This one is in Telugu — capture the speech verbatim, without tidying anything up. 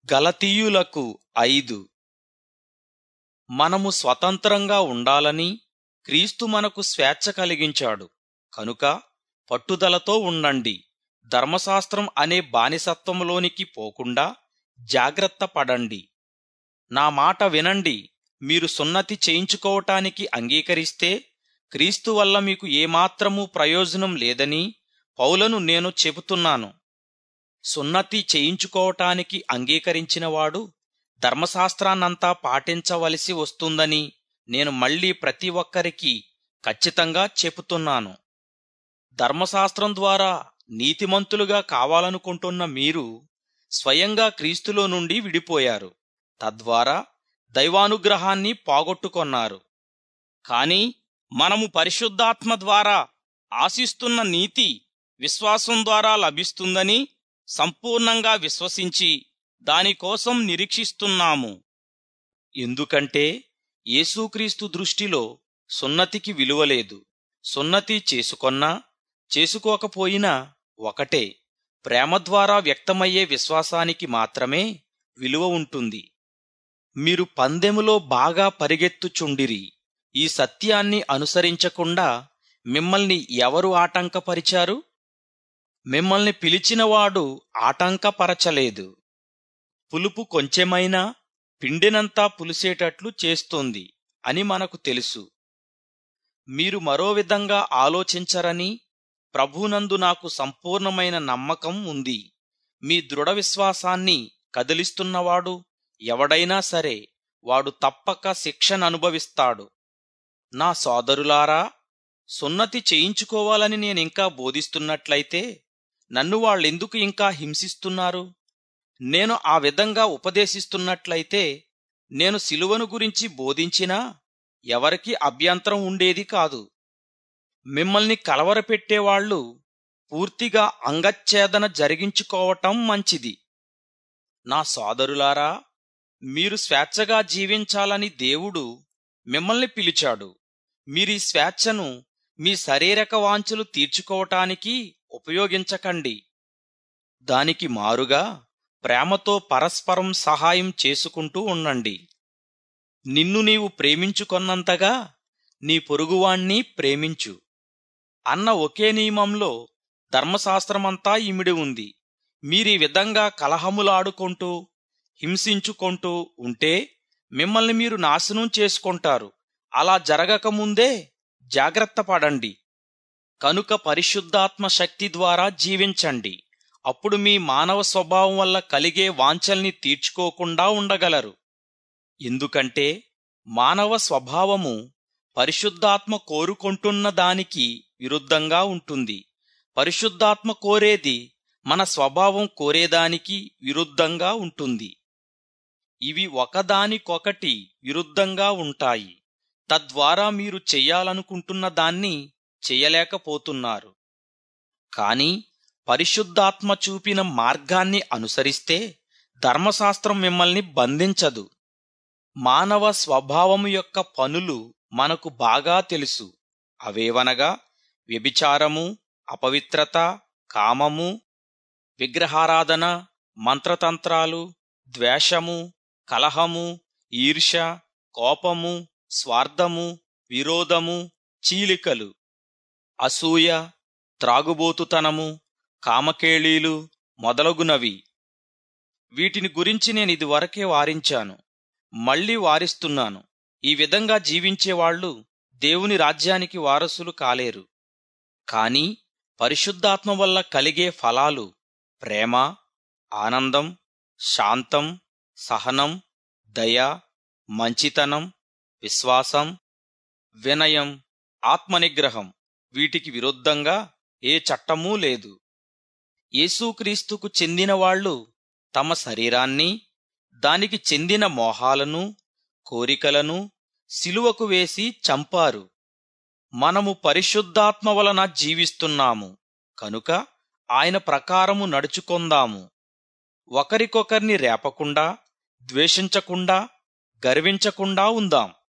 గలతీయులకు ఐదు. మనము స్వతంత్రంగా ఉండాలని క్రీస్తు మనకు స్వేచ్ఛ కలిగించాడు కనుక పట్టుదలతో ఉండండి. ధర్మశాస్త్రం అనే బానిసత్వంలోనికి పోకుండా జాగ్రత్త పడండి. నా మాట వినండి. మీరు సున్నతి చేయించుకోవటానికి అంగీకరిస్తే క్రీస్తు వల్ల మీకు ఏమాత్రమూ ప్రయోజనం లేదని పౌలను నేను చెబుతున్నాను. సున్నతి చేయించుకోవటానికి అంగీకరించినవాడు ధర్మశాస్త్రాన్నంతా పాటించవలసి వస్తుందని నేను మళ్ళీ ప్రతి ఒక్కరికి ఖచ్చితంగా చెబుతున్నాను. ధర్మశాస్త్రం ద్వారా నీతిమంతులుగా కావాలనుకుంటున్న మీరు స్వయంగా క్రీస్తులో నుండి విడిపోయారు. తద్వారా దైవానుగ్రహాన్ని పోగొట్టుకొన్నారు. కాని మనము పరిశుద్ధాత్మ ద్వారా ఆశిస్తున్న నీతి విశ్వాసం ద్వారా లభిస్తుందని సంపూర్ణంగా విశ్వసించి దానికోసం నిరీక్షిస్తున్నాము. ఎందుకంటే యేసుక్రీస్తు దృష్టిలో సున్నతికి విలువలేదు. సున్నతి చేసుకొన్నా చేసుకోకపోయినా ఒకటే. ప్రేమ ద్వారా వ్యక్తమయ్యే విశ్వాసానికి మాత్రమే విలువ ఉంటుంది. మీరు పందెములో బాగా పరిగెత్తుచుండిరి. ఈ సత్యాన్ని అనుసరించకుండా మిమ్మల్ని ఎవరు ఆటంకపరిచారు? మిమ్మల్ని పిలిచినవాడు ఆటంకపరచలేదు. పులుపు కొంచెమైనా పిండినంతా పులిసేటట్లు చేస్తోంది అని మనకు తెలుసు. మీరు మరో విధంగా ఆలోచించరని ప్రభునందు నాకు సంపూర్ణమైన నమ్మకం ఉంది. మీ దృఢ విశ్వాసాన్ని కదిలిస్తున్నవాడు ఎవడైనా సరే వాడు తప్పక శిక్షననుభవిస్తాడు. నా సోదరులారా, సున్నతి చేయించుకోవాలని నేనింకా బోధిస్తున్నట్లయితే నన్ను వాళ్ళెందుకు ఇంకా హింసిస్తున్నారు? నేను ఆ విధంగా ఉపదేశిస్తున్నట్లయితే నేను సిలువను గురించి బోధించినా ఎవరికి అభ్యంతరం ఉండేది కాదు. మిమ్మల్ని కలవరపెట్టేవాళ్లు పూర్తిగా అంగచ్ఛేదన జరిగించుకోవటం మంచిది. నా సోదరులారా, మీరు స్వేచ్ఛగా జీవించాలని దేవుడు మిమ్మల్ని పిలిచాడు. మీరీ స్వేచ్ఛను మీ శారీరక వాంఛలు తీర్చుకోవటానికి ఉపయోగించకండి. దానికి మారుగా ప్రేమతో పరస్పరం సహాయం చేసుకుంటూ ఉండండి. నిన్ను నీవు ప్రేమించుకొన్నంతగా నీ పొరుగువాణ్ణి ప్రేమించు అన్న ఒకే నియమంలో ధర్మశాస్త్రమంతా ఇమిడి ఉంది. మీరీ విధంగా కలహములాడుకుంటూ హింసించుకుంటూ ఉంటే మిమ్మల్ని మీరు నాశనం చేసుకుంటారు. అలా జరగకముందే జాగ్రత్త పడండి. కనుక పరిశుద్ధాత్మ శక్తి ద్వారా జీవించండి. అప్పుడు మీ మానవ స్వభావం వల్ల కలిగే వాంఛల్ని తీర్చుకోకుండా ఉండగలరు. ఎందుకంటే మానవ స్వభావము పరిశుద్ధాత్మ కోరుకుంటున్న దానికి విరుద్ధంగా ఉంటుంది. పరిశుద్ధాత్మ కోరేది మన స్వభావం కోరేదానికి విరుద్ధంగా ఉంటుంది. ఇవి ఒకదానికొకటి విరుద్ధంగా ఉంటాయి. తద్వారా మీరు చెయ్యాలనుకుంటున్న దాన్ని చెయ్యలేకపోతున్నారు. కాని పరిశుద్ధాత్మ చూపిన మార్గాన్ని అనుసరిస్తే ధర్మశాస్త్రం మిమ్మల్ని బంధించదు. మానవ స్వభావము యొక్క పనులు మనకు బాగా తెలుసు. అవేవనగా వ్యభిచారము, అపవిత్రత, కామము, విగ్రహారాధన, మంత్రతంత్రాలు, ద్వేషము, కలహము, ఈర్ష్య, కోపము, స్వార్థము, విరోధము, చీలికలు, అసూయ, త్రాగుబోతుతనము, కామకేళీలు మొదలగునవి. వీటిని గురించి నేను ఇదివరకే వారించాను, మళ్ళీ వారిస్తున్నాను. ఈ విధంగా జీవించేవాళ్లు దేవుని రాజ్యానికి వారసులు కాలేరు. కాని పరిశుద్ధాత్మ వల్ల కలిగే ఫలాలు ప్రేమ, ఆనందం, శాంతం, సహనం, దయ, మంచితనం, విశ్వాసం, వినయం, ఆత్మనిగ్రహం. వీటికి విరుద్ధంగా ఏ చట్టమూ లేదు. యేసుక్రీస్తుకు చెందినవాళ్లు తమ శరీరాన్ని, దానికి చెందిన మోహాలను, కోరికలను సిలువకు వేసి చంపారు. మనము పరిశుద్ధాత్మ వలన జీవిస్తున్నాము కనుక ఆయన ప్రకారము నడుచుకొందాము. ఒకరికొకరిని రేపకుండా, ద్వేషించకుండా, గర్వించకుండా ఉందాం.